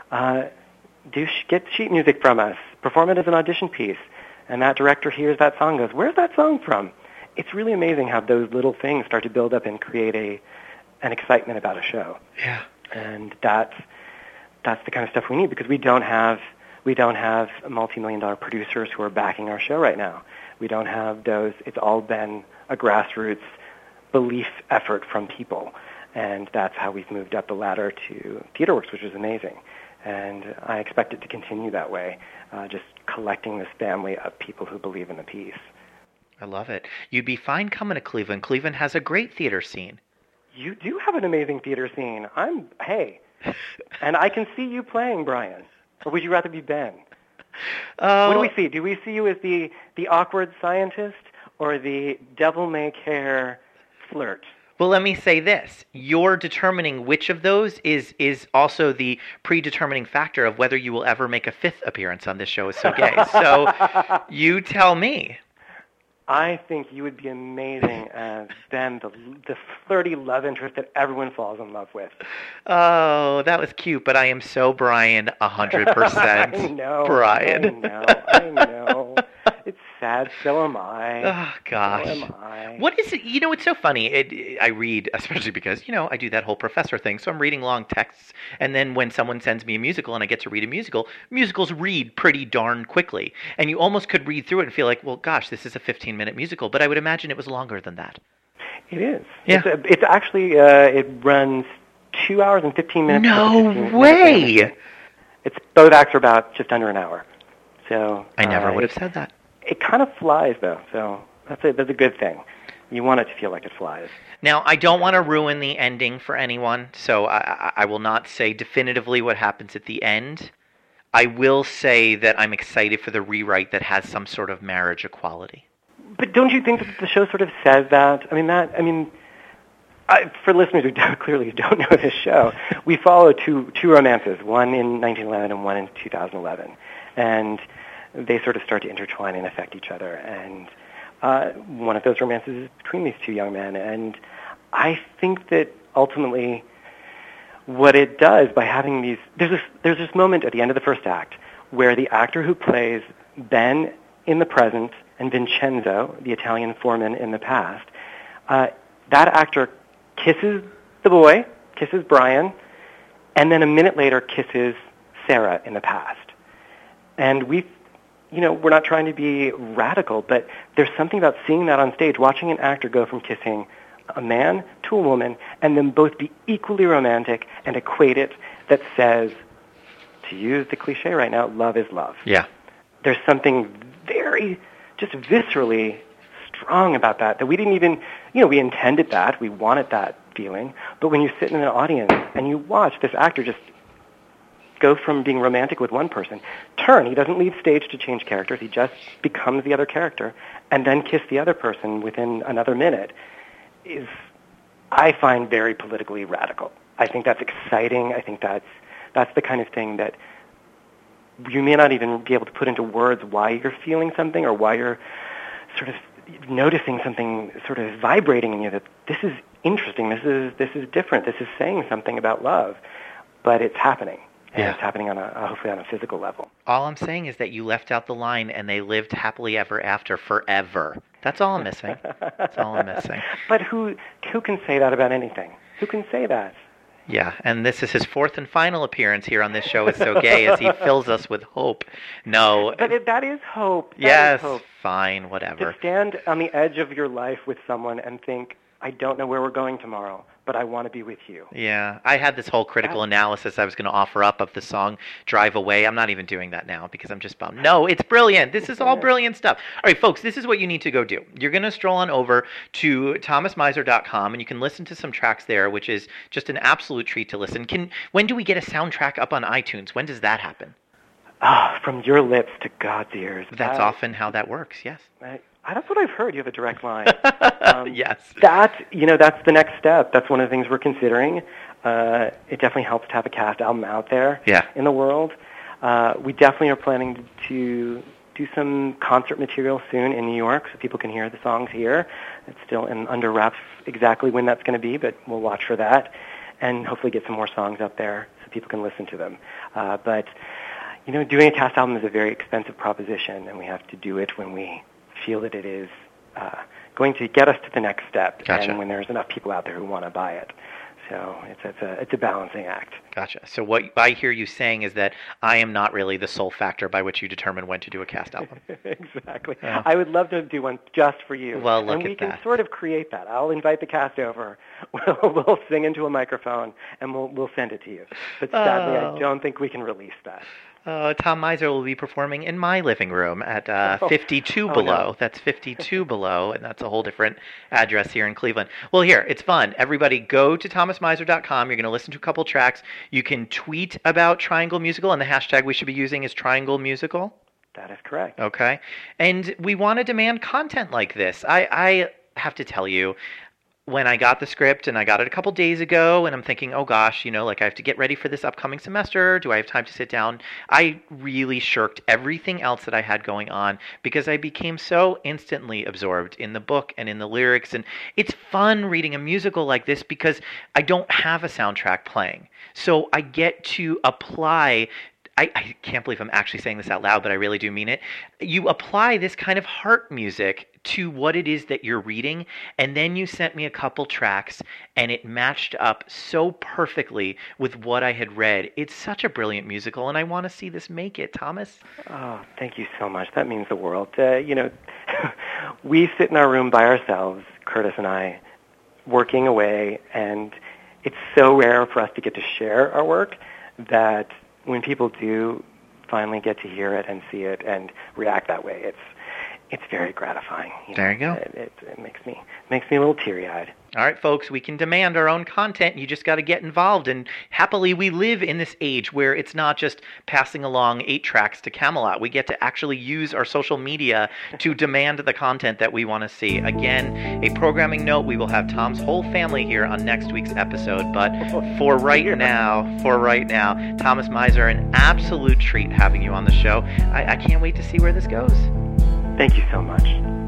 get sheet music from us. Perform it as an audition piece. And that director hears that song and goes, where's that song from? It's really amazing how those little things start to build up and create an excitement about a show. Yeah. And that's the kind of stuff we need, because we don't have multi-million-dollar producers who are backing our show right now. We don't have those. It's all been a grassroots belief effort from people. And that's how we've moved up the ladder to TheaterWorks, which is amazing. And I expect it to continue that way, just collecting this family of people who believe in the piece. I love it. You'd be fine coming to Cleveland. Cleveland has a great theater scene. You do have an amazing theater scene. Hey, and I can see you playing, Brian. Or would you rather be Ben? What do we see? Do we see you as the awkward scientist or the devil-may-care flirt? Well, let me say this. You're determining which of those is also the predetermining factor of whether you will ever make a fifth appearance on this show is so gay. So you tell me. I think you would be amazing as Ben, the flirty love interest that everyone falls in love with. Oh, that was cute, but I am so Brian 100%. I know. Brian. I know. It's sad. So am I. Oh, gosh. So am I. What is it? You know, it's so funny. I read, especially because, you know, I do that whole professor thing. So I'm reading long texts. And then when someone sends me a musical and I get to read a musical, musicals read pretty darn quickly. And you almost could read through it and feel like, well, gosh, this is a 15-minute musical. But I would imagine it was longer than that. It is. Yeah. It's actually, it runs 2 hours and 15 minutes. No way! It's both acts are about just under an hour. So I never would have said that. It kind of flies, though, so that's a good thing. You want it to feel like it flies. Now, I don't want to ruin the ending for anyone, so I will not say definitively what happens at the end. I will say that I'm excited for the rewrite that has some sort of marriage equality. But don't you think that the show sort of says that? For listeners who clearly don't know this show, we follow two romances, one in 1911 and one in 2011. And they sort of start to intertwine and affect each other. And one of those romances is between these two young men. And I think that ultimately what it does by having these... There's this moment at the end of the first act where the actor who plays Ben in the present and Vincenzo, the Italian foreman, in the past, that actor kisses the boy, kisses Brian, and then a minute later kisses Sarah in the past. And we're not trying to be radical, but there's something about seeing that on stage, watching an actor go from kissing a man to a woman, and then both be equally romantic and equate it, that says, to use the cliche right now, love is love. Yeah. There's something very, just viscerally strong about that we didn't even, we intended that, we wanted that feeling. But when you sit in an audience and you watch this actor just go from being romantic with one person, he doesn't leave stage to change characters, he just becomes the other character, and then kiss the other person within another minute, is, I find, very politically radical. I think that's exciting. I think that's the kind of thing that you may not even be able to put into words why you're feeling something or why you're sort of noticing something sort of vibrating in you, that this is interesting, this is different, this is saying something about love, but it's happening. And it's happening on hopefully on a physical level. All I'm saying is that you left out the line, and they lived happily ever after forever. That's all I'm missing. That's all I'm missing. But who can say that about anything? Who can say that? Yeah, and this is his fourth and final appearance here on This Show Is So Gay, as he fills us with hope. No. But that is hope. Yes, is hope. Fine, whatever. To stand on the edge of your life with someone and think, I don't know where we're going tomorrow, but I want to be with you. Yeah, I had this whole critical analysis I was going to offer up of the song Drive Away. I'm not even doing that now because I'm just bummed. No, it's brilliant. This is all brilliant stuff. All right, folks, this is what you need to go do. You're going to stroll on over to thomasmiser.com, and you can listen to some tracks there, which is just an absolute treat to listen. When do we get a soundtrack up on iTunes? When does that happen? From your lips to God's ears. That's often how that works, yes. That's what I've heard. You have a direct line. Yes. That's the next step. That's one of the things we're considering. It definitely helps to have a cast album out there in the world. We definitely are planning to do some concert material soon in New York so people can hear the songs here. It's still under wraps exactly when that's going to be, but we'll watch for that and hopefully get some more songs up there so people can listen to them. But doing a cast album is a very expensive proposition, and we have to do it when we feel that it is going to get us to the next step, Gotcha. And when there's enough people out there who want to buy it. So it's a balancing act. Gotcha. So what I hear you saying is that I am not really the sole factor by which you determine when to do a cast album. Exactly. Yeah. I would love to do one just for you. Well, look at that. And we can sort of create that. I'll invite the cast over. We'll sing into a microphone, and we'll send it to you. But sadly, I don't think we can release that. Tom Miser will be performing in my living room at 52 Below. No. That's 52 Below, and that's a whole different address here in Cleveland. Well, here, it's fun. Everybody go to thomasmiser.com. You're going to listen to a couple tracks. You can tweet about Triangle Musical, and the hashtag we should be using is Triangle Musical. That is correct. Okay. And we want to demand content like this. I have to tell you, when I got the script, and I got it a couple days ago, and I'm thinking, oh gosh, I have to get ready for this upcoming semester. Do I have time to sit down? I really shirked everything else that I had going on because I became so instantly absorbed in the book and in the lyrics. And it's fun reading a musical like this because I don't have a soundtrack playing. So I get to apply. I can't believe I'm actually saying this out loud, but I really do mean it. You apply this kind of heart music to what it is that you're reading, and then you sent me a couple tracks, and it matched up so perfectly with what I had read. It's such a brilliant musical, and I want to see this make it. Thomas? Oh, thank you so much. That means the world. We sit in our room by ourselves, Curtis and I, working away, and it's so rare for us to get to share our work that when people do finally get to hear it and see it and react that way, it's very gratifying. There you go. It makes me a little teary-eyed. All right, folks, we can demand our own content. You just got to get involved. And happily, we live in this age where it's not just passing along 8 tracks to Camelot. We get to actually use our social media to demand the content that we want to see. Again, a programming note, we will have Tom's whole family here on next week's episode. But for right now, Thomas Miser, an absolute treat having you on the show. I can't wait to see where this goes. Thank you so much.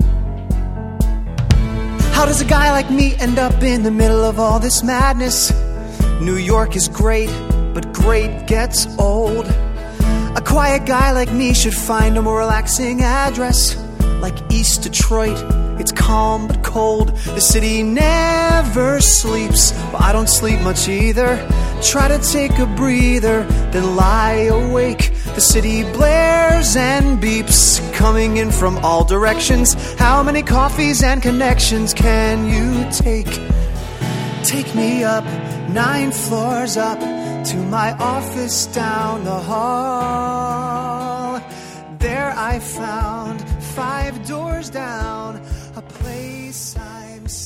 How does a guy like me end up in the middle of all this madness? New York is great, but great gets old. A quiet guy like me should find a more relaxing address, like East Detroit. It's calm but cold. The city never sleeps, but I don't sleep much either. Try to take a breather, then lie awake. The city blares and beeps, coming in from all directions. How many coffees and connections can you take? Take me up 9 floors up to my office down the hall. There I found 5 doors down a place I'm safe.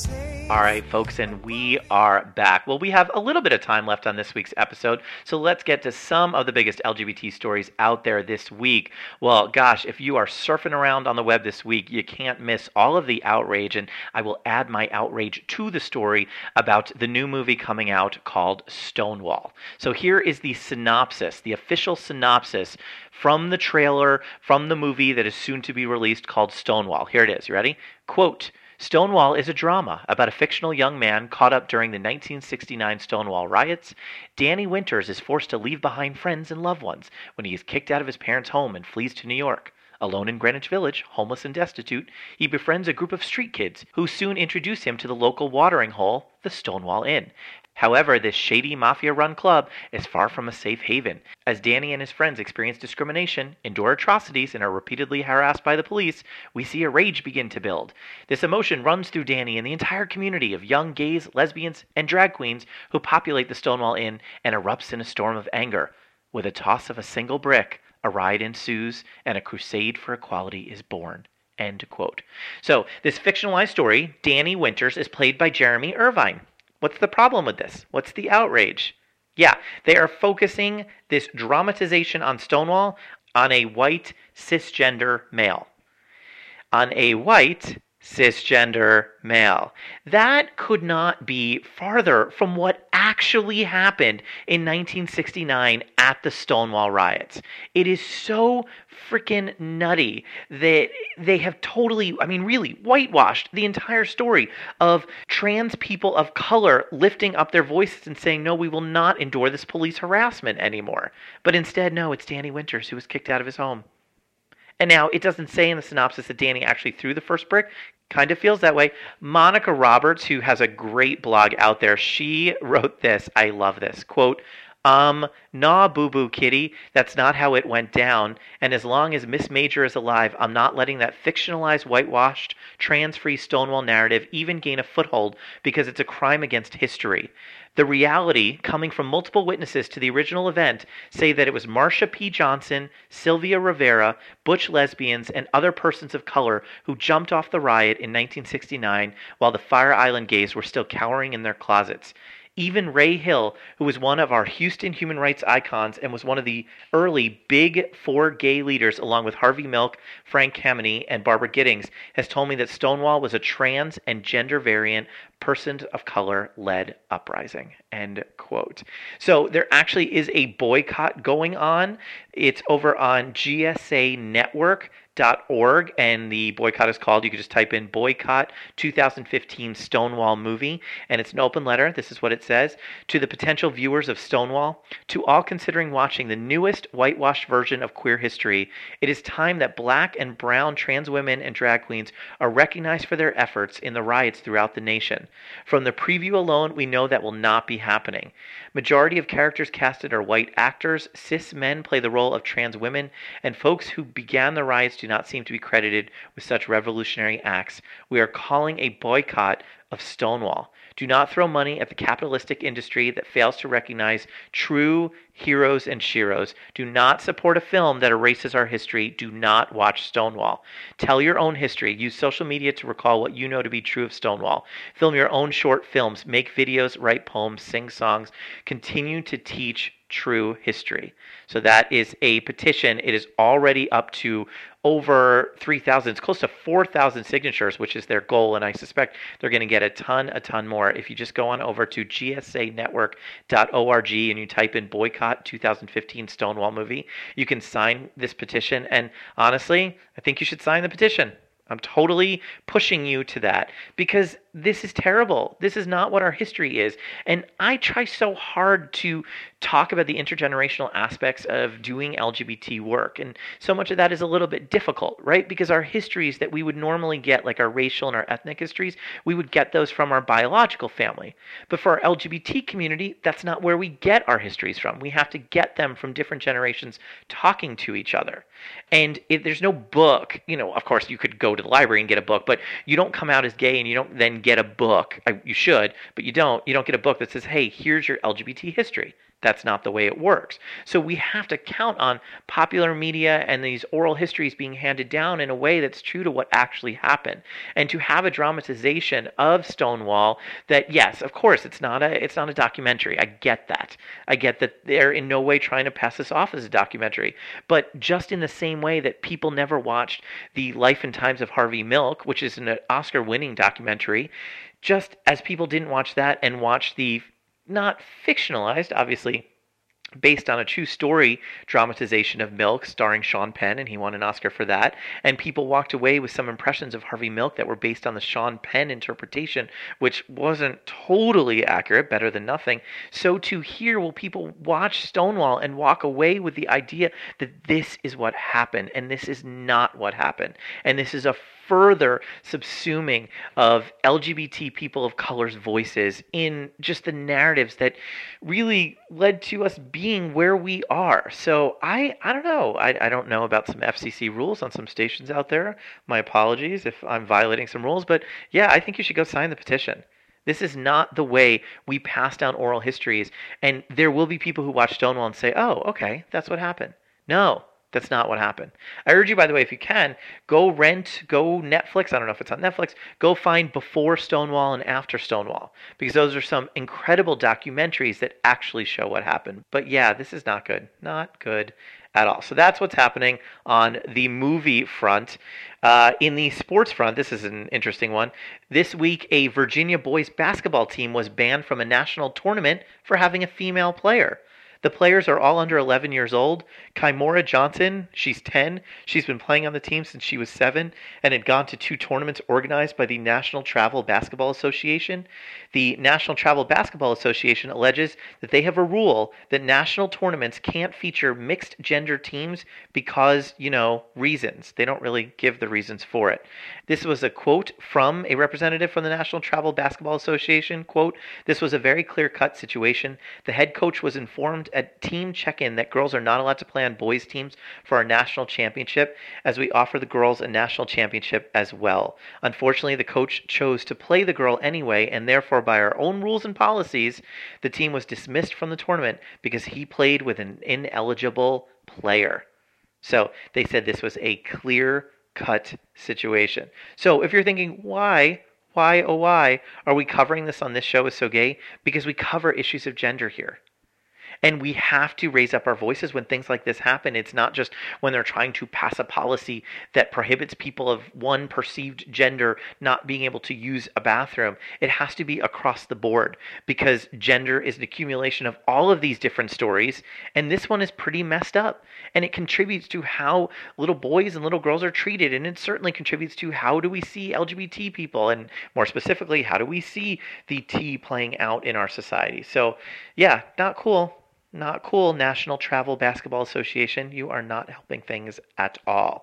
All right, folks, and we are back. Well, we have a little bit of time left on this week's episode, so let's get to some of the biggest LGBT stories out there this week. Well, gosh, if you are surfing around on the web this week, you can't miss all of the outrage, and I will add my outrage to the story about the new movie coming out called Stonewall. So here is the synopsis, the official synopsis from the trailer, from the movie that is soon to be released called Stonewall. Here it is. You ready? Quote, Stonewall is a drama about a fictional young man caught up during the 1969 Stonewall riots. Danny Winters is forced to leave behind friends and loved ones when he is kicked out of his parents' home and flees to New York. Alone in Greenwich Village, homeless and destitute, he befriends a group of street kids who soon introduce him to the local watering hole, the Stonewall Inn. However, this shady mafia-run club is far from a safe haven. As Danny and his friends experience discrimination, endure atrocities, and are repeatedly harassed by the police, we see a rage begin to build. This emotion runs through Danny and the entire community of young gays, lesbians, and drag queens who populate the Stonewall Inn and erupts in a storm of anger. With a toss of a single brick, a riot ensues, and a crusade for equality is born. End quote. So, this fictionalized story, Danny Winters, is played by Jeremy Irvine. What's the problem with this? What's the outrage? Yeah, they are focusing this dramatization on Stonewall on a white cisgender male. On a white cisgender male. That could not be farther from what actually happened in 1969 at the Stonewall riots. It is so freaking nutty that they have totally, really whitewashed the entire story of trans people of color lifting up their voices and saying, no, we will not endure this police harassment anymore. But instead, no, it's Danny Winters who was kicked out of his home. And now, it doesn't say in the synopsis that Danny actually threw the first brick. Kind of feels that way. Monica Roberts, who has a great blog out there, she wrote this. I love this. Quote, nah, boo-boo kitty, that's not how it went down, and as long as Miss Major is alive, I'm not letting that fictionalized, whitewashed, trans-free Stonewall narrative even gain a foothold because it's a crime against history. The reality, coming from multiple witnesses to the original event, say that it was Marsha P. Johnson, Sylvia Rivera, butch lesbians, and other persons of color who jumped off the riot in 1969 while the Fire Island gays were still cowering in their closets. Even Ray Hill, who was one of our Houston human rights icons and was one of the early big four gay leaders along with Harvey Milk, Frank Kameny, and Barbara Giddings, has told me that Stonewall was a trans and gender variant persons of color led uprising. End quote. So there actually is a boycott going on. It's over on GSAnetwork.org, and the boycott is called, you can just type in boycott 2015 Stonewall movie, and it's an open letter. This is what it says. To the potential viewers of Stonewall, to all considering watching the newest whitewashed version of queer history, it is time that black and brown trans women and drag queens are recognized for their efforts in the riots throughout the nation. From the preview alone, we know that will not be happening. Majority of characters casted are white actors, cis men play the role of trans women, and folks who began the riots do not seem to be credited with such revolutionary acts. We are calling a boycott of Stonewall. Do not throw money at the capitalistic industry that fails to recognize true heroes and sheroes. Do not support a film that erases our history. Do not watch Stonewall. Tell your own history. Use social media to recall what you know to be true of Stonewall. Film your own short films. Make videos, write poems, sing songs. Continue to teach true history. So that is a petition. It is already up to over 3,000. It's close to 4,000 signatures, which is their goal, and I suspect they're going to get a ton more. If you just go on over to gsanetwork.org and you type in boycott 2015 Stonewall movie, you can sign this petition, and honestly, I think you should sign the petition. I'm totally pushing you to that because this is terrible. This is not what our history is. And I try so hard to talk about the intergenerational aspects of doing LGBT work. And so much of that is a little bit difficult, right? Because our histories that we would normally get, like our racial and our ethnic histories, we would get those from our biological family. But for our LGBT community, that's not where we get our histories from. We have to get them from different generations talking to each other. And if there's no book, of course you could go to the library and get a book, but you don't come out as gay and you don't then get a book. You should, but you don't. You don't get a book that says, hey, here's your LGBT history. That's not the way it works. So we have to count on popular media and these oral histories being handed down in a way that's true to what actually happened. And to have a dramatization of Stonewall that, yes, of course, it's not a documentary. I get that. I get that they're in no way trying to pass this off as a documentary. But just in the same way that people never watched The Life and Times of Harvey Milk, which is an Oscar-winning documentary, just as people didn't watch that and watch the not fictionalized, obviously based on a true story dramatization of Milk starring Sean Penn, and he won an Oscar for that. And people walked away with some impressions of Harvey Milk that were based on the Sean Penn interpretation, which wasn't totally accurate, better than nothing. So too here will people watch Stonewall and walk away with the idea that this is what happened, and this is not what happened. And this is a further subsuming of LGBT people of color's voices in just the narratives that really led to us being where we are. So I don't know. I don't know about some FCC rules on some stations out there. My apologies if I'm violating some rules. But yeah, I think you should go sign the petition. This is not the way we pass down oral histories. And there will be people who watch Stonewall and say, oh, okay, that's what happened. No. That's not what happened. I urge you, by the way, if you can, go Netflix. I don't know if it's on Netflix. Go find Before Stonewall and After Stonewall, because those are some incredible documentaries that actually show what happened. But yeah, this is not good. Not good at all. So that's what's happening on the movie front. In the sports front, this is an interesting one. This week, a Virginia boys basketball team was banned from a national tournament for having a female player. The players are all under 11 years old. Kimora Johnson, she's 10. She's been playing on the team since she was 7 and had gone to 2 tournaments organized by the National Travel Basketball Association. The National Travel Basketball Association alleges that they have a rule that national tournaments can't feature mixed gender teams because, reasons. They don't really give the reasons for it. This was a quote from a representative from the National Travel Basketball Association. Quote, "This was a very clear-cut situation. The head coach was informed at team check-in that girls are not allowed to play on boys' teams for our national championship, as we offer the girls a national championship as well. Unfortunately, the coach chose to play the girl anyway, and therefore by our own rules and policies, the team was dismissed from the tournament because he played with an ineligible player." So they said this was a clear-cut situation. So if you're thinking, why, oh why, are we covering this on This Show Is So Gay? Because we cover issues of gender here. And we have to raise up our voices when things like this happen. It's not just when they're trying to pass a policy that prohibits people of one perceived gender not being able to use a bathroom. It has to be across the board, because gender is an accumulation of all of these different stories. And this one is pretty messed up. And it contributes to how little boys and little girls are treated. And it certainly contributes to how do we see LGBT people, and more specifically, how do we see the T playing out in our society. So yeah, not cool. Not cool, National Travel Basketball Association. You are not helping things at all.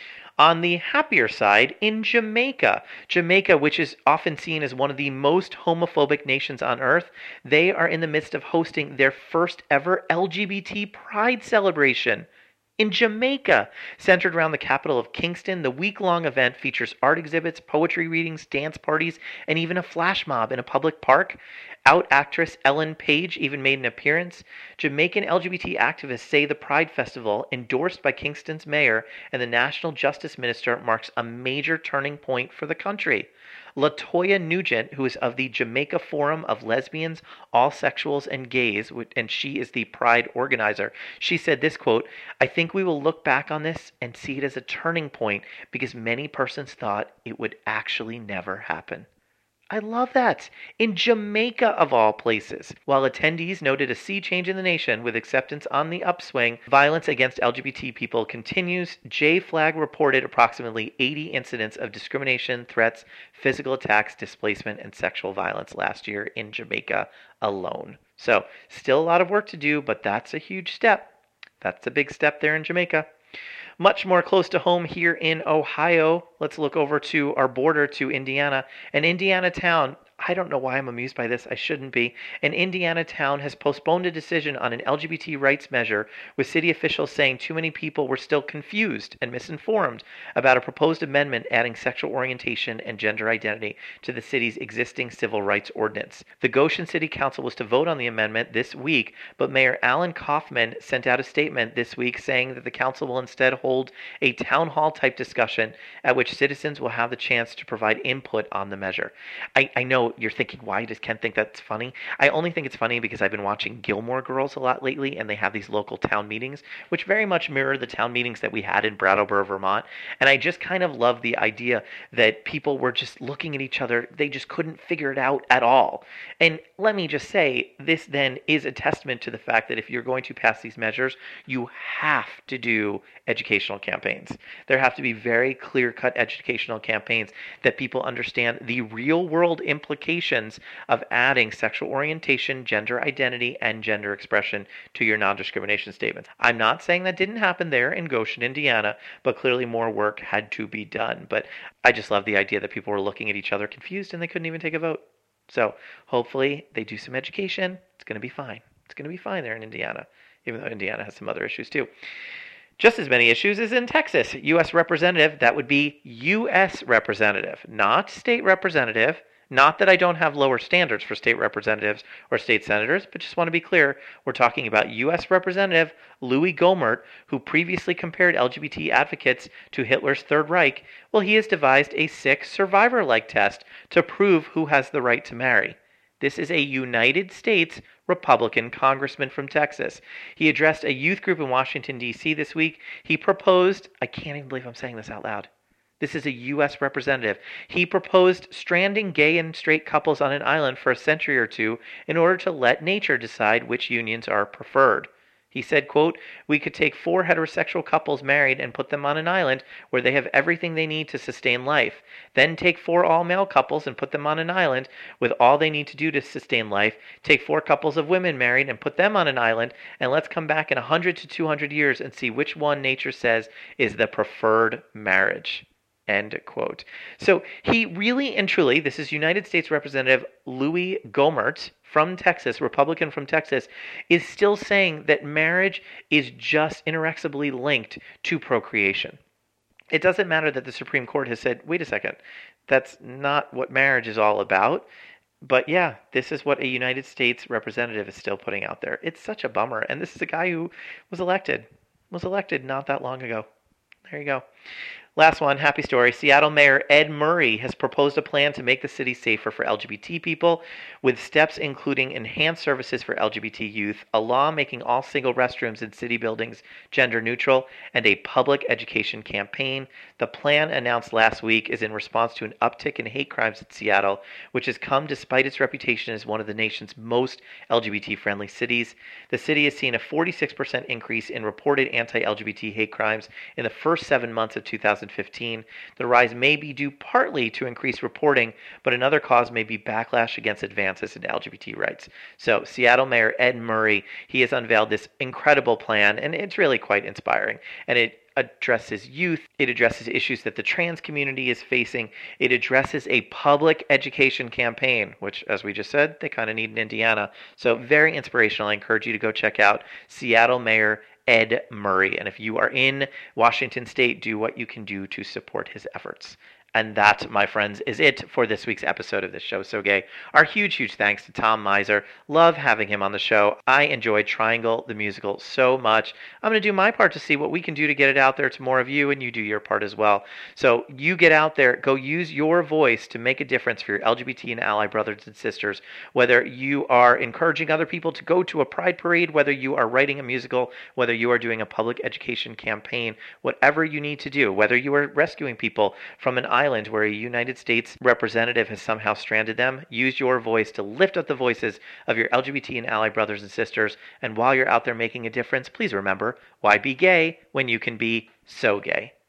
On the happier side, in Jamaica, which is often seen as one of the most homophobic nations on earth, they are in the midst of hosting their first ever LGBT Pride celebration. In Jamaica, centered around the capital of Kingston, the week-long event features art exhibits, poetry readings, dance parties, and even a flash mob in a public park. Out actress Ellen Page even made an appearance. Jamaican LGBT activists say the Pride Festival, endorsed by Kingston's mayor and the National Justice Minister, marks a major turning point for the country. LaToya Nugent, who is of the Jamaica Forum of Lesbians, Allsexuals, and Gays, and she is the Pride organizer, she said this, quote, "I think we will look back on this and see it as a turning point because many persons thought it would actually never happen." I love that. In Jamaica, of all places. While attendees noted a sea change in the nation with acceptance on the upswing, violence against LGBT people continues. J-Flag reported approximately 80 incidents of discrimination, threats, physical attacks, displacement, and sexual violence last year in Jamaica alone. So, still a lot of work to do, but that's a huge step. That's a big step there in Jamaica. Much more close to home here in Ohio, let's look over to our border to Indiana. An Indiana town I don't know why I'm amused by this. I shouldn't be. An Indiana town has postponed a decision on an LGBT rights measure, with city officials saying too many people were still confused and misinformed about a proposed amendment adding sexual orientation and gender identity to the city's existing civil rights ordinance. The Goshen City Council was to vote on the amendment this week, but Mayor Alan Kaufman sent out a statement this week saying that the council will instead hold a town hall type discussion at which citizens will have the chance to provide input on the measure. I know you're thinking, why does Ken think that's funny? I only think it's funny because I've been watching Gilmore Girls a lot lately, and they have these local town meetings, which very much mirror the town meetings that we had in Brattleboro, Vermont. And I just kind of love the idea that people were just looking at each other. They just couldn't figure it out at all. And let me just say, this then is a testament to the fact that if you're going to pass these measures, you have to do educational campaigns. There have to be very clear-cut educational campaigns that people understand the real-world implications of adding sexual orientation, gender identity, and gender expression to your non-discrimination statements. I'm not saying that didn't happen there in Goshen, Indiana, but clearly more work had to be done. But I just love the idea that people were looking at each other confused and they couldn't even take a vote. So hopefully they do some education. It's going to be fine. It's going to be fine there in Indiana, even though Indiana has some other issues too. Just as many issues as in Texas. U.S. representative, that would be U.S. representative, not state representative. Not that I don't have lower standards for state representatives or state senators, but just want to be clear, we're talking about U.S. Representative Louis Gohmert, who previously compared LGBT advocates to Hitler's Third Reich. Well, he has devised a sick survivor-like test to prove who has the right to marry. This is a United States Republican congressman from Texas. He addressed a youth group in Washington, D.C. this week. He proposed, I can't even believe I'm saying this out loud. This is a U.S. representative. He proposed stranding gay and straight couples on an island for a century or two in order to let nature decide which unions are preferred. He said, quote, "We could take 4 heterosexual couples married and put them on an island where they have everything they need to sustain life. Then take 4 all-male couples and put them on an island with all they need to do to sustain life. Take 4 couples of women married and put them on an island, and let's come back in 100 to 200 years and see which one nature says is the preferred marriage." End quote. So he really and truly, this is United States Representative Louis Gohmert from Texas, Republican from Texas, is still saying that marriage is just inexorably linked to procreation. It doesn't matter that the Supreme Court has said, wait a second, that's not what marriage is all about. But yeah, this is what a United States representative is still putting out there. It's such a bummer. And this is a guy who was elected not that long ago. There you go. Last one, happy story. Seattle Mayor Ed Murray has proposed a plan to make the city safer for LGBT people, with steps including enhanced services for LGBT youth, a law making all single restrooms in city buildings gender neutral, and a public education campaign. The plan announced last week is in response to an uptick in hate crimes in Seattle, which has come despite its reputation as one of the nation's most LGBT-friendly cities. The city has seen a 46% increase in reported anti-LGBT hate crimes in the first 7 months of 2015. The rise may be due partly to increased reporting, but another cause may be backlash against advances in LGBT rights. So Seattle Mayor Ed Murray, he has unveiled this incredible plan, and it's really quite inspiring. And it addresses youth, it addresses issues that the trans community is facing, it addresses a public education campaign, which, as we just said, they kind of need in Indiana. So very inspirational. I encourage you to go check out Seattle Mayor Ed Murray. And if you are in Washington State, do what you can do to support his efforts. And that, my friends, is it for this week's episode of This Show Is So Gay. Our huge, huge thanks to Tom Miser. Love having him on the show. I enjoyed Triangle the Musical so much. I'm going to do my part to see what we can do to get it out there to more of you, and you do your part as well. So you get out there, go use your voice to make a difference for your LGBT and ally brothers and sisters, whether you are encouraging other people to go to a pride parade, whether you are writing a musical, whether you are doing a public education campaign, whatever you need to do, whether you are rescuing people from an island where a United States representative has somehow stranded them. Use your voice to lift up the voices of your LGBT and ally brothers and sisters. And while you're out there making a difference, please remember, why be gay when you can be so gay?